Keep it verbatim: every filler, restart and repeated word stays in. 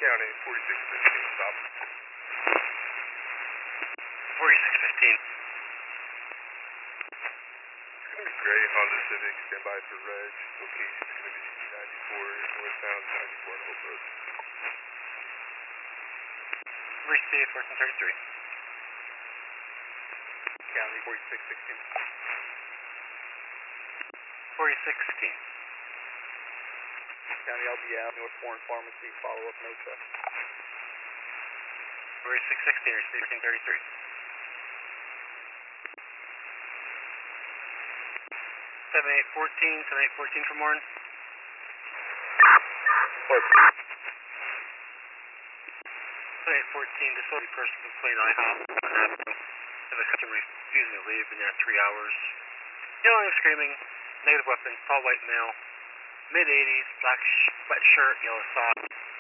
County, forty-six fifteen, stop. forty-six fifteen. It's going to be great, Honda Civic, stand by for reg. Location is going to be ninety-four northbound, ninety-four Hope Road. Receive fourteen thirty-three. County, forty-six sixteen. forty-six sixteen. County, I'll be out, North Warren Pharmacy, follow up, no check. forty-six sixteen, receive fourteen thirty-three. seven eight fourteen, seven eight fourteen from Warren. seven eight fourteen, disability person complaint I hop on Avenue. Have a customer refusing to leave in that three hours. Yelling and screaming, negative weapons, tall white male, mid eighties, black sh wet shirt, yellow socks.